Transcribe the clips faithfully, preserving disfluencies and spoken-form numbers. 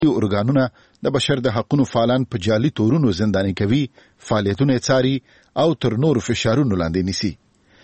ارګانونه د بشر د حقوقو فعالان په جعلي تورونو زنداني کوي، فعالیتونه څاري او تر نور فشارونو لاندې نیسي.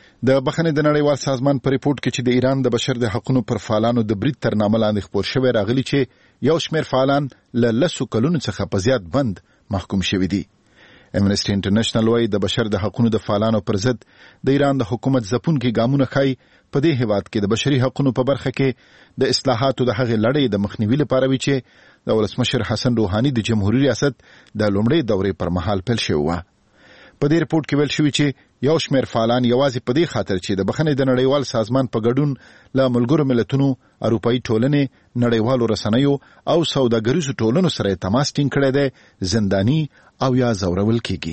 د بخښنې د نړیوال سازمان په ریپورت کې چې د ایران د بشر د حقوقو پر فعالانو د برید تر نامه لاندې خپور شوی راغلی چې یو شمېر فعالان له لسو کلونو څخه په زیات بند محکوم شوي دي. امنسټي انټرنیشنل وايي د بشر د حقوقو د فعالانو پر ضد د ایران د حکومت ځپونکي ګامونه ښایي په دې هیواد کې د بشري حقوقو په برخه کې د اصلاحاتو د هغې لړۍ د مخنیوي لپاره وي چې د ولسمشر حسن روحاني د جمهوریت ریاست د لومړۍ دورې پر مهال پیل شوی و. په دې ریپورت کې ویل شوی چې یو شمېر فعالان یوازې په دې خاطر چې د بخښنې د نړیوال سازمان په ګډون له ملګرو ملتونو، اروپایي ټولنې، نړیوالو رسنیو او سوداګریزو ټولنو سره تماس ټینګ کړی دی زنداني او یا ځورول کیږي.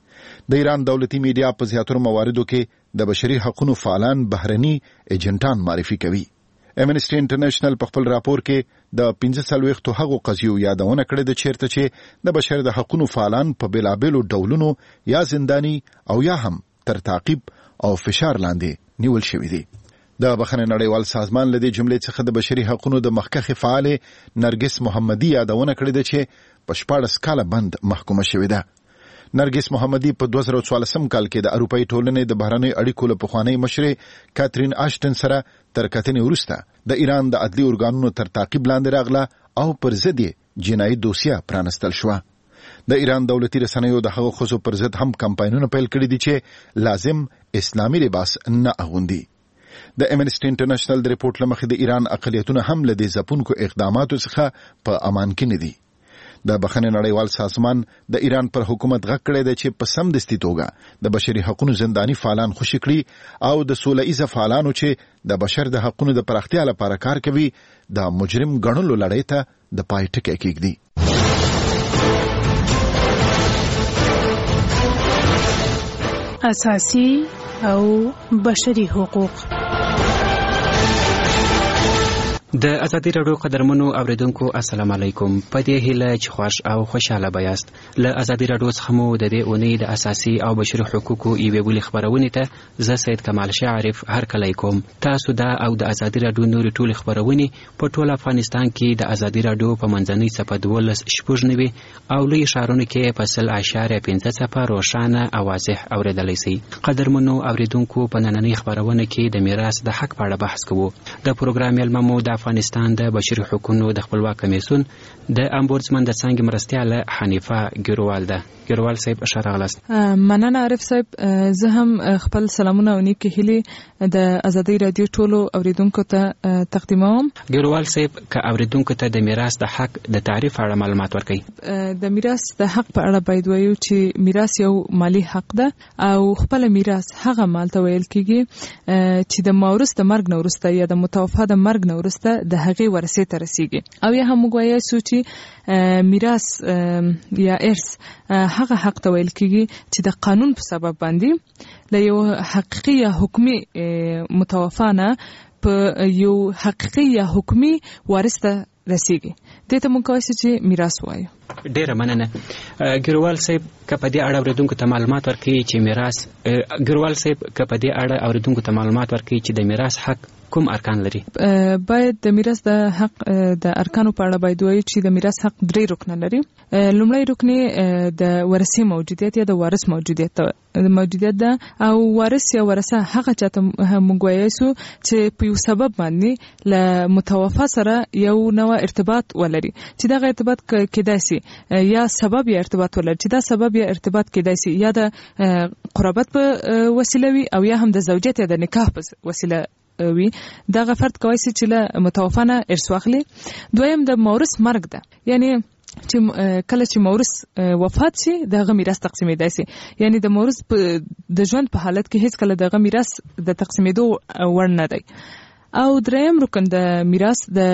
د ایران دولتي میډیا په زیاتره مواردو کې د بشري حقوقو فعالان بهرني ایجنټان معرفي کوي. امنسټي انټرنیشنل په خپل راپور کې د پنځه څلوېښتو هغو قضیو یادونه کړې ده چیرته چې د بشر د حقوقو فعالان په بېلابېلو ډولونو یا زنداني او یا هم تر تعقیب او فشار لاندې نیول شوي دي. د بخښنې نړیوال سازمان له دې جملې څخه د بشري حقوقو د مخکښې فعالې نرګس محمدي یادونه کړې ده چې په شپاړس کاله بند محکومه شوې ده. نرګس محمدي په دوه زره څوارلسم کال کې د اروپایي ټولنې د بهرنیو اړیکو له پخوانۍ مشرې کاترین آشټن سره تر کتنې وروسته د ایران د عدلي ارګانونو تر تعقیب لاندې راغله او پر ضد یې جنایي دوسیه پرانستل شوه. د ایران دولتي رسنیو د هغو ښځو پر ضد هم کمپاینونه پیل کړي دي چې لازم اسلامي لباس نه اغوندي. د امنسټي انټرنیشنل د ریپورت له مخې د ایران اقلیتونه هم له دې ځپونکو اقداماتو څخه په امان کې نه دي. د بخښنې نړیوال سازمان د ایران پر حکومت غږ کړی دی چې په سمدستي توګه د بشري حقوقو زنداني فعالان خوشي کړي او د سوله ایزه فعالانو چې د بشر د حقوقو د پراختیا لپاره کار کوي د مجرم ګڼلو لړۍ ته د پای ټکی کېږدي. اساسي او بشري حقوق. د ازادي راډیو قدرمنو اوریدونکو السلام علیکم. په دې هیله چې خوښ او خوشاله بیاست. له ازادي راډیو څخه مو د دې اونۍ د اساسي او بشري حقوقو یوې بلې خپرونې ته زه سید کمال شاعرف هرکلی کوم. تاسو دا او د ازادي راډیو نورې ټولې خپرونې په ټول افغانستان کې د ازادي راډیو په منځنۍ څپه دولس شپږ نوي او لوی ښارونو کې په سل اعشاریه پنځه څپه روښانه او واضح اوریدلی سئ. قدرمنو اوریدونکو په نننۍ خپرونه کې د میراث د حق په اړه بحث کوو. د پروګرام مېلمه مو د افغانستان د بشري حقوقو د خپلواک کمیسیون د امبودسمن د څانګې مرستیاله حنیفه ګیروال ده. ګیروال صاحب ښه راغلاست. مننه عارف صاحب. زه هم خپل سلامونه او نیکې هیلې د ازادي راډیو ټولو اوریدونکو ته تقدیموم. ګیروال صاحب که اوریدونکو ته د میراث د حق د تعریف اړه معلومات ورکړئ. د میراث د حق په اړه باید وایو چې میراث یو مالی حق ده او خپل میراث هغه مال ته ویل کیږي چې د مورث د مرګ نه وروسته یا د متوفا د مرګ نه وروسته د هغې ورثې ته رسیږي. او یا هم موږ وایو چې میراث یا ارث هغه حق ته ویل کیږي چې د قانون په سبب باندې له یو حقیقي یا حکمي متوفا نه په یو حقیقي یا حکمي وارث ته رسیږي. دې ته موږ کولی چې میراث وایو. ډیره مننه. ګیروال صاحب که په دې اړه اوریدونکو ته معلومات ورکړي چې میراث ګیروال صاحب که په دې اړه اوریدونکو ته معلومات ورکړي چې د میراث حق کوم ارکان لري؟ باید د میراث د حق د ارکانو په اړه باید وایو چې د میراث حق درې رکنه لري. لومړی رکن د ورثې موجودیت یا د وارث موجودیت موجودیت ده او وارث یا ورثه هغه چاته موږ وایو چې په یو سبب باندې له متوفا سره یو نوع ارتباط ولري چې دغه ارتباط کېدای شي یا سبب یا ارتباط ولري چې دا سبب یا ارتباط کېدای شي یا د قرابت په وسیله وي او یا هم د زوجیت یا د نکاح په وسیله وي. دغه فرد کوي چې له متوفا نه ارث واخلي. دویم د مورث مرګ ده، یعنی چې کله چې مورث وفات شي دغه میراث تقسیمېدای شي، یعنی د مورث د ژوند په حالت کې هیڅ کله دغه میراث د تقسیمېدو وړ نه دی. او دریم رکن د میراث د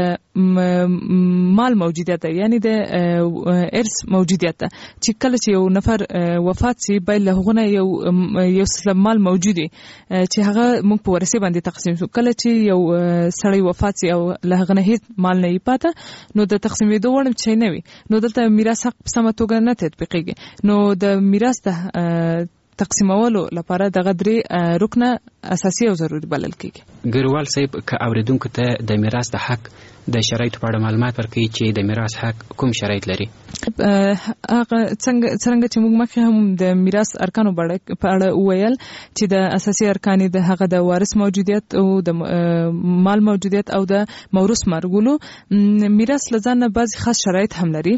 مال موجودیت ده، یعنی د ارث موجودیت ده چې کله چې یو نفر وفات شي باید له هغه یو یو سلم مال موجودي چې هغه موږ په ورثه باندې تقسیم شو. کله چې یو سړی وفات شي او له هغه نه هیڅ مال نه پاته نو د تقسیمېدو وړ څه نه وي، نو دلته میراث حق په سمه توګه نه تطبیقېږي. نو د میراث د تقسیمولو لپاره دغه درې رکنه اساسي او ضروري بلل کېږي. ګیروال صاحب که اوریدونکو ته د میراث د حق د شرایطو په اړه معلومات ورکوي چې د میراث حق کوم شرایط لري. هغه څنګه څنګه چې موږ مخکې هم د میراث ارکانو په اړه وویل چې د اساسي ارکان د هغه د وارث موجودیت او د مال موجودیت او د موروث مرګولو، میراث لزان بعض خاص شرایط هم لري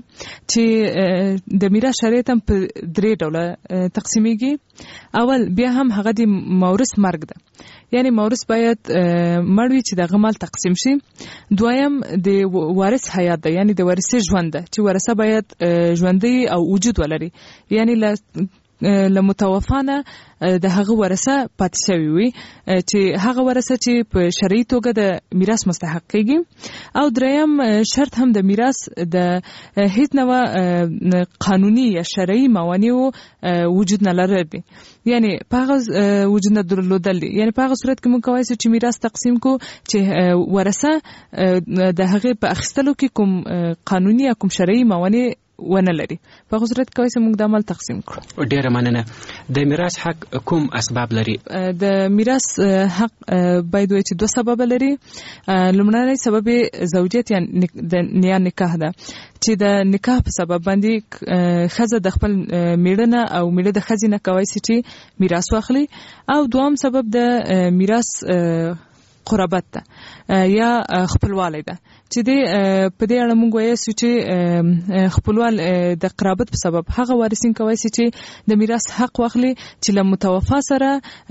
چې د میراث شرایط هم په درې ډوله تقسیمیږي. اول بیا هم هغه د موروث مرګ ده، یعنی موروث باید مړ وي چې د مال تقسیم شي. دویم د وارث حیات ده، یعنی د وارث ژوند ده چې ورثه باید ژوندۍ او وجود ولري، یعنی له لمتوفانه د هغه ورثه پاتې شوی وي چې هغه ورثه چې په شرعي توګه د میراث مستحق کیږي. او دریم شرط هم د میراث د هیڅ نوع قانوني یا شرعي موانع وجود نه لري، یعنی په هغه وجود نه درلودل، یعنی په هغه صورت کې موږ کولی شو چې میراث تقسیم کو چې ورثه د هغه په اخیستلو کې کوم قانوني یا کوم شرعي موانع ونه لري. په هغه صورت کې کولی شو موږ د عمل تقسیم کړو. ډیره مننه. د میراث حق کوم اسباب لري؟ د میراث حق باید وایي چې دوه سبب لري. لومړنی سبب زوجیت یا نیا نکاح ده چې د نکاح په سبب باندې ښځه د خپل میړه نه او میړه د ښځې نه کولی شي چې میراث واخلي. او دوام سبب د میراث قرابت ده یا خپلوالی ده چې د په دې اړه موږ وایو چې خپلوال د قرابت په سبب هغه وارثین کوي چې د میراث حق واخلي چې له متوفا سره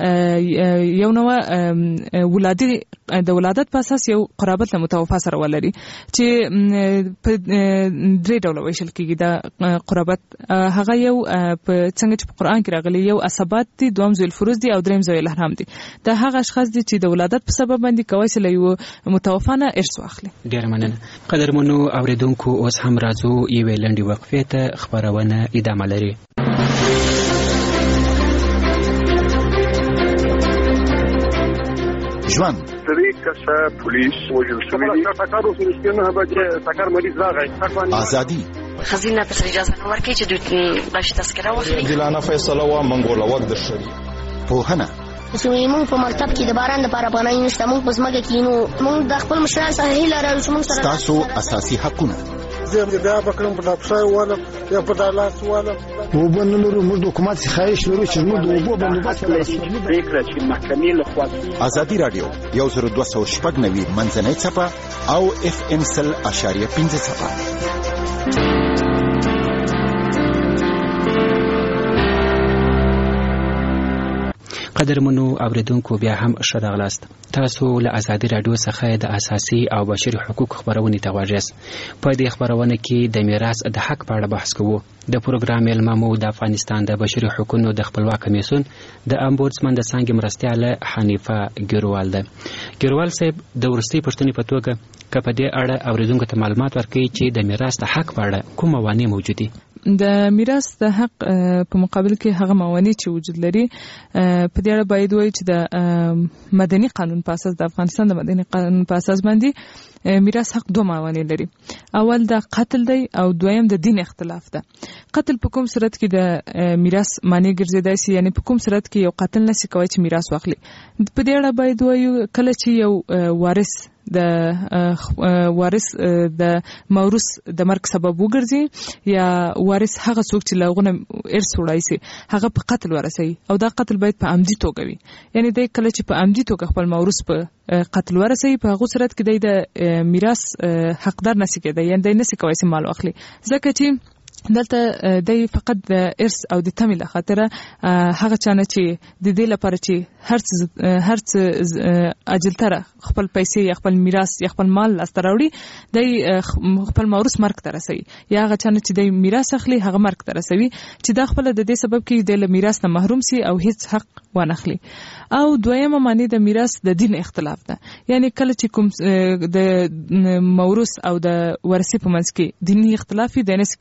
یو نوع ولادي د ولادت په اساس یو قرابت له متوفا سره ولري چې په درې ډوله ویشل کېږي. د قرابت هغه یو په څنګه چې په قرآن کې راغلي، یو عصبات دي، دوم ذوی الفروض دي او دریم ذوی الاحرام دي. دا هغه اشخاص دي چې د ولادت په سبب باندې کوي چې له یو متوفا نه ارث واخلي. ډېر مننه. قدرمنو اوریدونکو، اوس هم راځو یوې لنډې وقفې ته. خبرونه ادامه لري. ژوند طریق کسا پولیس وجل شوی دی تکارو سرشتونه بچ تکار مریض راغی ازادي خزینه ته اجازه نه ورکړي چې دوی باشه تذکره واخلي. دلانه فیصله وا منګوله وخت د شری پوهنه سویمون په مکتب کې د باران د لپاره پناه نشته، موږ په ځمکه کې نو موږ د خپل مشران سره هیله لرو چې موږ سره تاسو اساسي حقونه زه بیا بکرم په تاسو والا یا په دالات والا وبنلو موږ د حکومت خواهش لرو چې موږ د وبو بندوبست لرو. فکر چې محکمې له خوا ازادي رادیو یو زر دوه سوه شپږ نوي منځنۍ څپه او اف ام سل اشاریه پنځه څپه. قدرمنو اوریدونکو، بیا هم ښه راغلاست. تاسو له ازادي رادیو څخه د اساسي او بشري حقوق خبرونه ته غواړئ. په دې خبرونه کې د میراث د حق په اړه بحث کوو. د پروګرام مېلمه د افغانستان د بشري حقوقو د خپلواک کمیسیون د امبودسمن د څانګې مرستیاله حنیفه ګیروال ده. ګیروال صاحب، د ورستۍ پوښتنې په توګه که په دې اړه اوریدونکو ته معلومات ورکړي چې د میراث د حق په اړه کوم موانع موجود دي؟ د میراث د حق په مقابل کې هغه موانع چې وجود لري په دې اړه باید وایي چې د مدني قانون په اساس، د افغانستان د مدني قانون په اساس باندې میراث حق دوه موانع لري. اول د قتل دی او دویم د دین اختلاف ده. قتل په کوم صورت کې د میراث معنی ګرځیدای شي، یعنی په کوم صورت کې یو قاتل نشي کوي چې میراث واخلي. په دې اړه باید وایو کله چې یو وارث د وارث د موروث د مرګ سبب وګرځي یا وارث هغه څوک چې لغونه ارث وړای شي هغه په قتل ورسي او دا قتل باید په عمدي توګه وي، یعنی د کله چې په عمدي توګه خپل موروث په قتل ورسي په هغه صورت کې د میراث حقدار نشي کېدای، یعنی د نشي کوي چې مال واخلي. ځکه چې دلته د فقط د ارث او د تمې له خاطره هغه چانه چې د دې لپاره چې هر هر اجلتره خپل پیسې یا خپل میراث یا خپل مال لاسته راوړي، د خپل موروث مرګ ته رسوي، یا هغه چانه چې د میراث اخلي هغه مرګ ته رسوي چې دا خپل د دې سبب کې د میراث نه محروم سي او هیڅ حق وانخلي. او دویمه معنی د میراث د دین اختلاف ده، یعنی کله چې کوم د موروث او د ورثې په منځ کې دیني اختلاف وي، د نس کوي چې د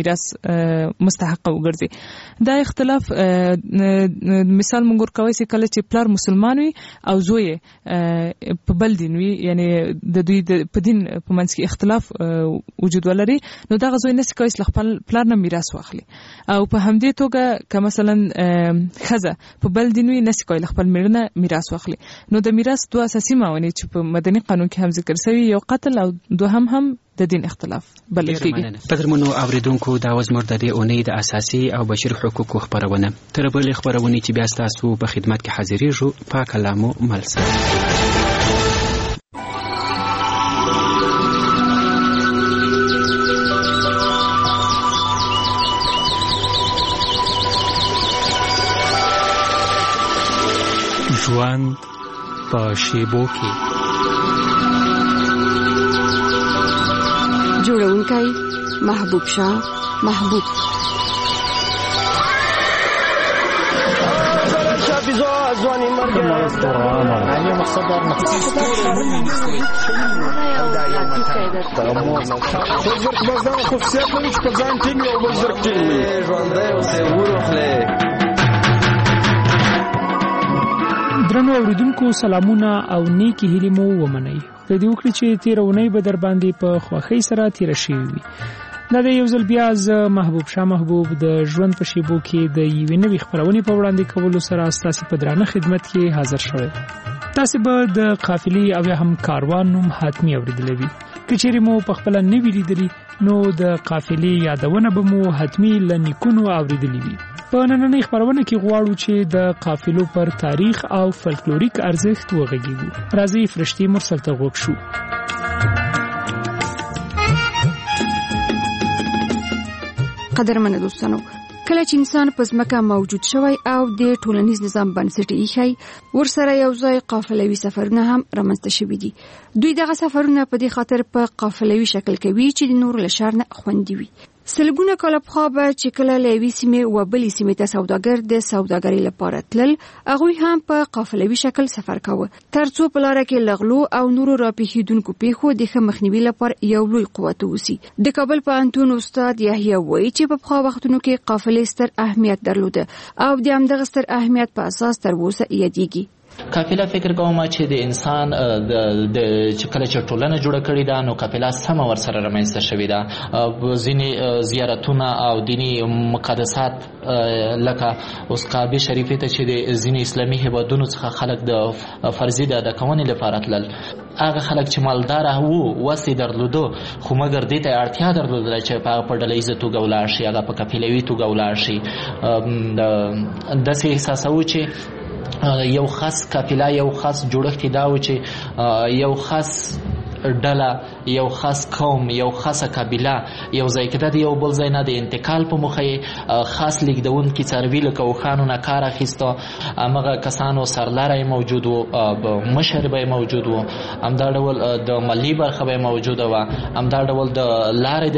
میراث مستحق وګرځي. دا اختلاف مثال مونږ ورکوي چې کله چې پلار مسلمان وي او زوی په بل دین وي، یعنی د دوی په دین په منځ کې اختلاف وجود ولري، نو دا زوی نشي کولی چې خپل پلار نه میراث واخلي. او په همدې توګه که مثلا ښځه په بل دین وي نشي کولی خپل مېړه نه میراث واخلي. نو د میراث دوه اساسي موانع چې په مدني قانون کې هم ذکر شوی، یو قتل او دوهم هم د دین اختلاف بلل کېږي. په درمنو اوریدونکو دا وزمر د دې اونۍ د اساسي او بشري حقوقو خبرونه تر بلې خبرونه چې بیا ستاسو په خدمت کې حاضرېږو په کلامو ملسه. ژوند په شیبو کې. جوړونکی محبوب شاه محبوب. ځواني مرګ نه مقصد نه بازار خصوصیت لري چې په ځان ټینګ او بزرګ ټینګ ژوندۍ اوسې ورخله. درنو اوریدونکو سلامونه او نیکی هیلې مو ومنئ. د دې وکړي چې تیر اونۍ به در باندې په خوښۍ سره تیر شوي وي. دا د یو ځل بیا زه محبوب شاه محبوب د ژوند په شیبو کې د یوې نوې خپرونې په وړاندې کولو سره ستاسې په درانه خدمت کې حاضر شوی. تاسې به د قافلې او یا هم کاروان نوم حتمي اورېدلی وي. که چیرې مو په خپله نه وي لیدلي نو د قافلې یادونه به مو حتمي له نیکونو اورېدلي وي. په نننۍ خبرونه کې غواړو چې د قافلو پر تاریخ او فلکلوریک ارزښت وغږیږو. راځئ فرشتي مرسل ته غوږ شو. قدرمنه دوستانو، کله چې انسان په ځمکه موجود شوی او د ټولنیز نظام بنسټ ایښی، ورسره یو ځای قافلوي سفرونه هم رامنځته شوي دي. دوی دغه سفرونه په دې خاطر په قافلوي شکل کوي چې د نورو له شر نه خوندي وي. سلګونه کاله پخوا به چې کله له یوې سیمې و بلې سیمې ته سوداګر د سوداګرۍ لپاره تلل، هغوی هم په قافلوي شکل سفر کاوه، تر څو په لاره کې له غلو او نورو راپېښېدونکو پیښو د ښه مخنیوي لپاره یو لوی قوت واوسي. د کابل پوهنتون استاد یحیی وایي چې په پخوا وختونو کې قافلې ستر اهمیت درلوده او د همدغه ستر اهمیت په اساس تر اوسه یادېږي. قافله فکر کوم چې د انسان د چې کله چې ټولنه جوړه کړې ده نو قافله سم ورسره رامنځته شوې ده. ځینې زیارتونه او دینی مقدسات لکه اوس کعبه شریفه ته چې د ځینې اسلامي هیوادونو څخه خلک د فرضي د ادا کونې لپاره تلل، هغه خلک چې مالدار وو وسې درلودو خو مګر دې ته اړتیا درلودله چې په ډلهییزه توګه ولاړ شي، هغه په قافلوي توګه ولاړ شي. داسې احساسوو چې یو خاص قافله یو خاص جوړښت دا و چې یو خاص ډله یو خاص قوم یو خاصه قبیله یو ځای کې د یو بل ځای نه د انتقال په موخه خاص لیږدونکي څاروي لکه اوښانو نه کار اخیسته. همغه کسانو سرلاری موجود و، مشر به موجود و، همدا ډول د مالی برخه به موجوده وه، همدا ډول د لارې